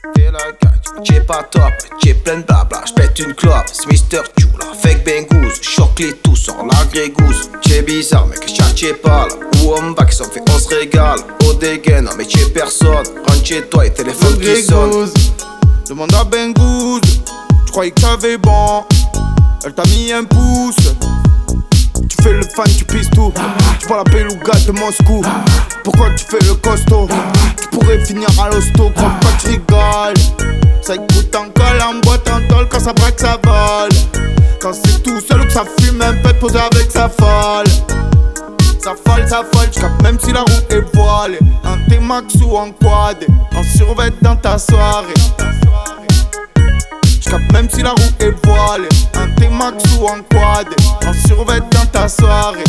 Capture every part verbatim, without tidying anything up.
Fais la gâte, t'es pas top, t'es plein de blabla, j'pète une clope, c'est mister Tula, fake Bengouz, choque les tous, sort la grégouze. T'es bizarre mec, t'es pas là, où on va qui s'en fait, on se régale. Au dégaine, mais t'es personne, rentre chez toi et téléphone qui sonne. Demande à Bengouz, j'croyais que t'avais bon, elle t'a mis un pouce. Tu fais le fan, tu pisses tout. Tu vois la beluga de Moscou. Pourquoi tu fais le costaud? Tu pourrais finir à l'hosto, crois pas que tu rigoles. Ça écoute en colle, en boîte, en tôle, quand ça braque, ça vole. Quand c'est tout seul ou que ça fume, un pet posé avec sa folle. Ça folle, ça folle, j'capte même si la roue est voilée. En T-Max ou en quad, en survêt dans ta soirée. J'capte même si la roue est voilée. En T-Max ou en quad, en survêt dans ta soirée.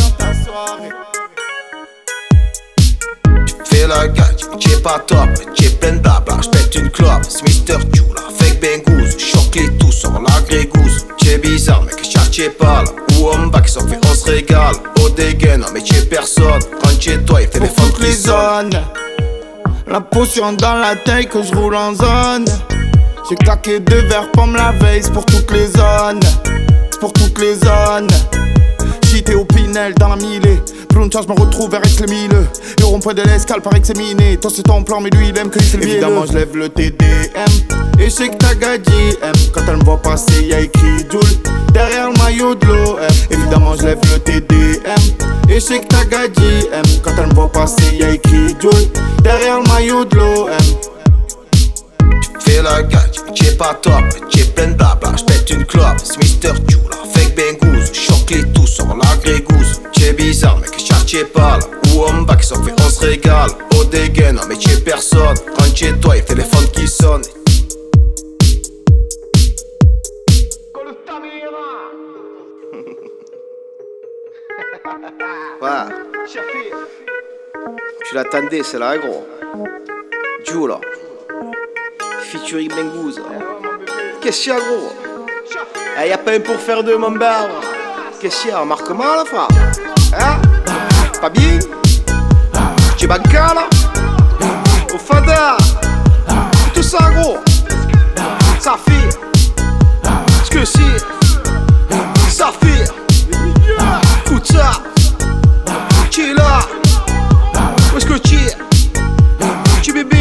Fais la gâte, t'es pas top, t'es plein de blabla, j'pète une clope, c'est mister Tula, fake Bengouz, choque les tous, sort la grégouze. T'es bizarre mec, t'es pas là, où on va qui s'en fait, on se régale. Au dégaine, mais t'es personne, rentre chez toi et téléphone qui sonne. La potion dans la taille que je roule en zone. J'ai claqué deux verres pommes la veille, c'est pour toutes les zones. C'est pour toutes les zones. J'étais au Pinel dans la millée. Plus longtemps je me retrouve vers Aix-les-Mileux. Et au rond-point de l'Escale paraît que c'est miné. Toi c'est ton plan mais lui il aime que c'est le évidemment je lève le T D M. Et je sais que ta gadji aime. Quand elle me voit passer y'a écrit Joule derrière le maillot de l'O M. Évidemment je lève le T D M. Et je sais que ta gadji aime. Quand elle me voit passer y'a écrit Joule derrière le maillot de l'O M. Fais la gâte, t'es pas top, t'es plein de blabla, j'pète une clope, c'est mister Tula, fake Bengouz, choque les tous, sort la grégouze. T'es bizarre mec, t'es pas là, où on va qui s'en fait, on se régale. Au dégaine, mais t'es personne, rentre chez toi et téléphone qui sonne. Ouais, tu l'attendais, c'est là gros. Tula featuring Bengouz. Qu'est-ce qu'il y a gros? Eh, y'a pas un pour faire deux mon bar. Qu'est-ce qu'il y a? Remarque-moi là frère. Hein? Pas bien? Tu es bancal là? Au fada. Tout ça gros. Ça fait. Ce que c'est. Ça fait. Écoute ça. Tu es là. Où est-ce que tu es? Tu bébé.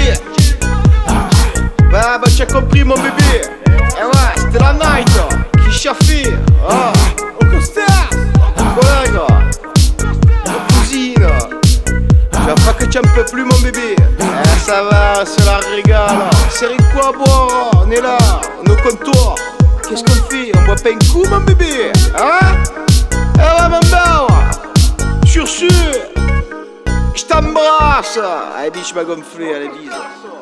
Bah bah t'as compris mon bébé. Eh ouais, c'était la night qui chaffait. Ah, au costard. Collègue, ma cousine. Tu vois pas que tu en peux plus mon bébé. Eh ça va, c'est la régale. C'est quoi à boire? On est là, on est au comptoir. Qu'est-ce qu'on fait? On boit pas un coup mon bébé? Hein? Eh ouais mon bar. Sur ce, je t'embrasse. Allez biche m'a gonflé, allez bise.